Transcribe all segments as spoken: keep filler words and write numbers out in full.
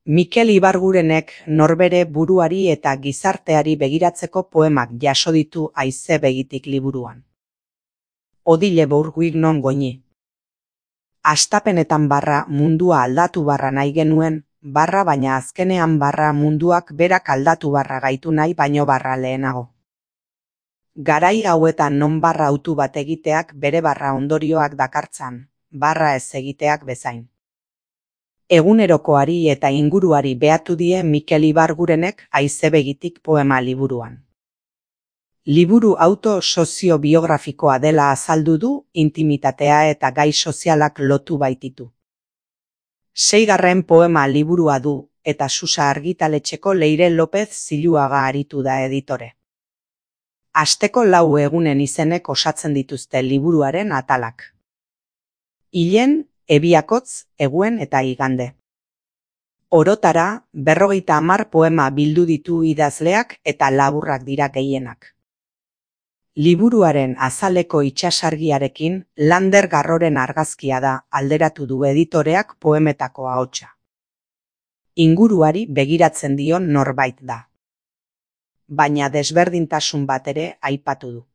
Mikel Ibargurenek norbere buruari eta gizarteari begiratzeko poemak jaso ditu Haize begitik liburuan. Odile Bourguignon goñi. Astapenetan barra mundua aldatu barra nahi genuen, barra baina azkenean barra munduak berak aldatu barra gaitu nahi baino barra lehenago. Garai hauetan non barra autu bat egiteak bere barra ondorioak dakartzan, barra ez egiteak bezain. Egunerokoari eta inguruari behatu die Mikel Ibargurenek Haize begitik poema liburuan. Liburu auto-soziobiografikoa dela azaldu du, intimitatea eta gai sozialak lotu baititu. Seigarren poema liburua du, eta Susa argitaletxeko Leire López Ziluaga aritu da editore. Asteko lau egunen izenek osatzen dituzte liburuaren atalak. Hilen, Ebiakotz, Eguen eta Igande. Orotara, berrogeita hamar poema bildu ditu idazleak eta laburrak dira gehienak. Liburuaren azaleko itsasargiarekin Lander Garroren argazkia da alderatu du editoreak poemetako ahotsa. Inguruari begiratzen dion norbait da. Baina desberdintasun bat ere aipatu du.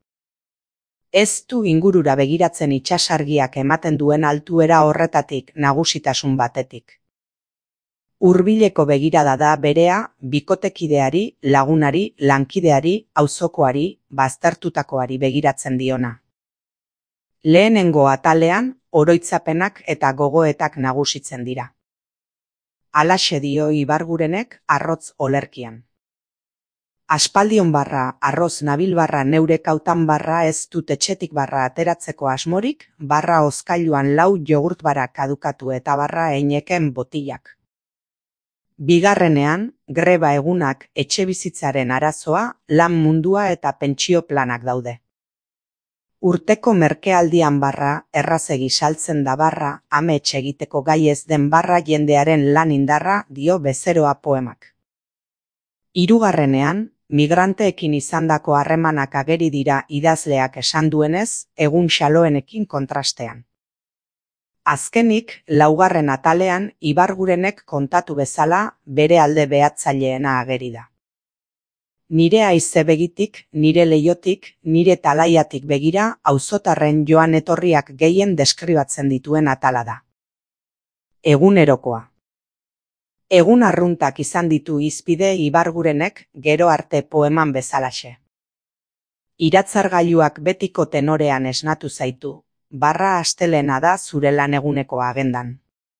Ez du ingurura begiratzen itsasargiak ematen duen altuera horretatik nagusitasun batetik. Hurbileko begirada da berea bikotekideari, lagunari, lankideari, auzokoari, baztertutakoari begiratzen diona. Lehenengo atalean, oroitzapenak eta gogoetak nagusitzen dira. Halaxe dio Ibargurenek Arrotz olerkian. Aspaldion barra, arroz nabil barra neure kautan barra ez dut etxetik barra ateratzeko asmorik, barra hozkailuan lau jogurt bara kadukatu eta barra eineken botillak. Bigarrenean, greba egunak etxebizitzaren arazoa, lan mundua eta pentsio planak daude. Urteko merkealdian barra, errazegi saltzen da barra, amets egiteko gai ez den barra jendearen lan indarra dio bezeroa poemak. Hirugarrenean, migranteekin izandako harremanak ageri dira idazleak esan duenez, egun xaloenekin kontrastean. Azkenik, laugarren atalean, Ibargurenek kontatu bezala, bere alde behatzaileena ageri da. Nire haize begitik, nire leiotik, nire talaiatik begira, auzotarren joan etorriak gehien deskribatzen dituen atala da. Egunerokoa. Egun arruntak izan ditu hizpide Ibargurenek gero arte poeman bezalaxe. Iratzargailuak betiko tenorean esnatu zaitu, barra astelena da zure lan eguneko agendan.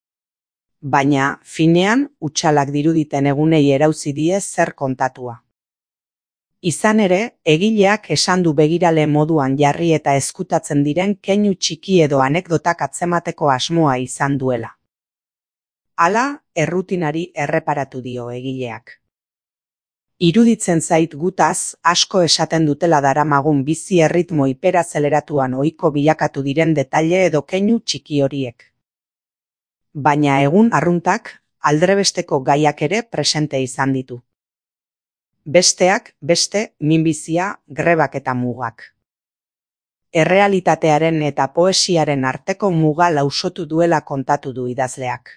Baina, finean, hutsalak diruditen egunei erauzi die zer kontatua. Izan ere, egileak esan du begirale moduan jarri eta ezkutatzen diren keinu txiki edo anekdotak atzemateko asmoa izan duela. Hala, errutinari erreparatu dio egileak. Iruditzen zait gutaz, asko esaten dutela daramagun bizi erritmo hiperazeleratuan ohiko bilakatu diren detaile edo keinu txiki horiek. Baina egun arruntak, aldrebesteko gaiak ere presente izan ditu. Besteak, beste, minbizia, grebak eta mugak. Errealitatearen eta poesiaren arteko muga lausotu duela kontatu du idazleak.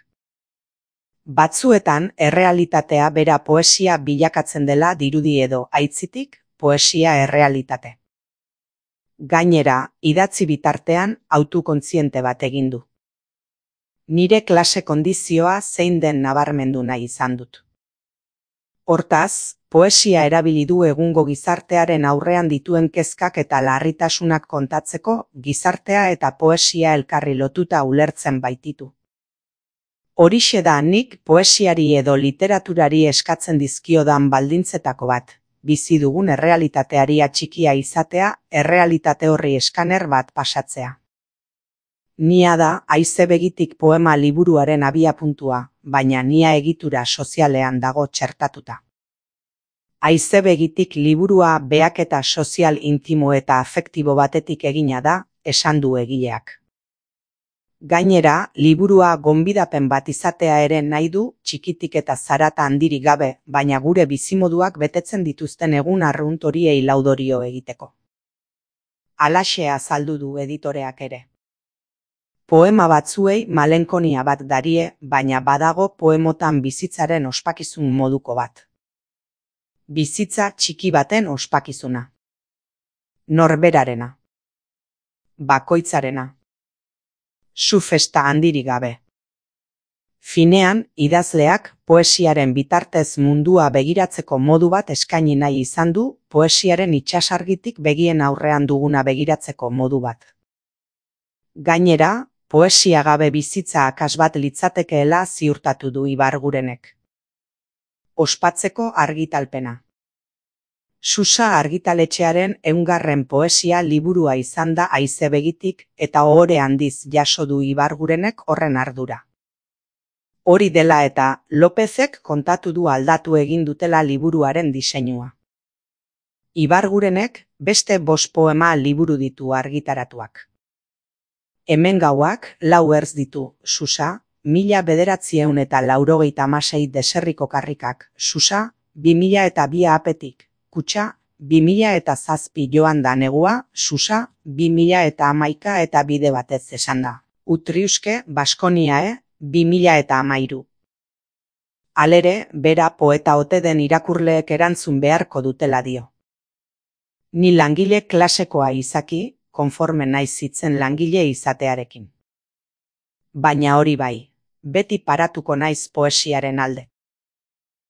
Batzuetan, errealitatea bera poesia bilakatzen dela dirudi edo aitzitik, poesia errealitate. Gainera, idatzi bitartean, autokontziente bat egin du. Nire klase kondizioa zein den nabarmendu nahi izan dut. Hortaz, poesia erabili du egungo gizartearen aurrean dituen kezkak eta larritasunak kontatzeko, gizartea eta poesia elkarri lotuta ulertzen baititu. Horixe da nik poesiari edo literaturari eskatzen dizkiodan baldintzetako bat, bizi dugun errealitateari atxikia izatea, errealitate horri eskaner bat pasatzea. Nia da Haize begitik poema liburuaren abiapuntua, baina nia egitura sozialean dago txertatuta. Haize begitik liburua behaketa sozial intimo eta afektibo batetik egina da, esan du egileak. Gainera, liburua gonbidapen bat izatea ere nahi du, txikitik eta zarata handirik gabe, baina gure bizimoduak betetzen dituzten egun arrunt horiei laudorio egiteko. Halaxe azaldu du editoreak ere. Poema batzuei malenkonia bat darie, baina badago poemotan bizitzaren ospakizun moduko bat. Bizitza txiki baten ospakizuna. Norberarena. Bakoitzarena. Zu festa handirik gabe. Finean, idazleak poesiaren bitartez mundua begiratzeko modu bat eskaini nahi izan du, poesiaren itsasargitik begien aurrean duguna begiratzeko modu bat. Gainera, poesia gabe bizitza akas bat litzatekeela ziurtatu du Ibargurenek. Ospatzeko argitalpena. Susa argitaletxearen ehungarren poesia liburua izan da haize begitik eta ohore handiz jaso du Ibargurenek horren ardura. Hori dela eta Lopezek kontatu du aldatu egin dutela liburuaren diseinua. Ibargurenek beste bost poema liburu ditu argitaratuak. Hemen gauak lau ertz ditu, Susa, mila bederatziehun eta laurogeita hamasei deserriko karrikak, Susa, bi mila eta bi apetik, Kutxa, bi mila eta zazpi joan da negua, Susa, bi mila eta hamaika eta bide batez esan da. Utriuske, Baskoniae, bi mila eta hamairu. Halere, bera poeta ote den irakurleek erantzun beharko dutela dio. Ni langile klasekoa izaki, konforme naiz hitzen langile izatearekin. Baina hori bai, beti paratuko naiz poesiaren alde.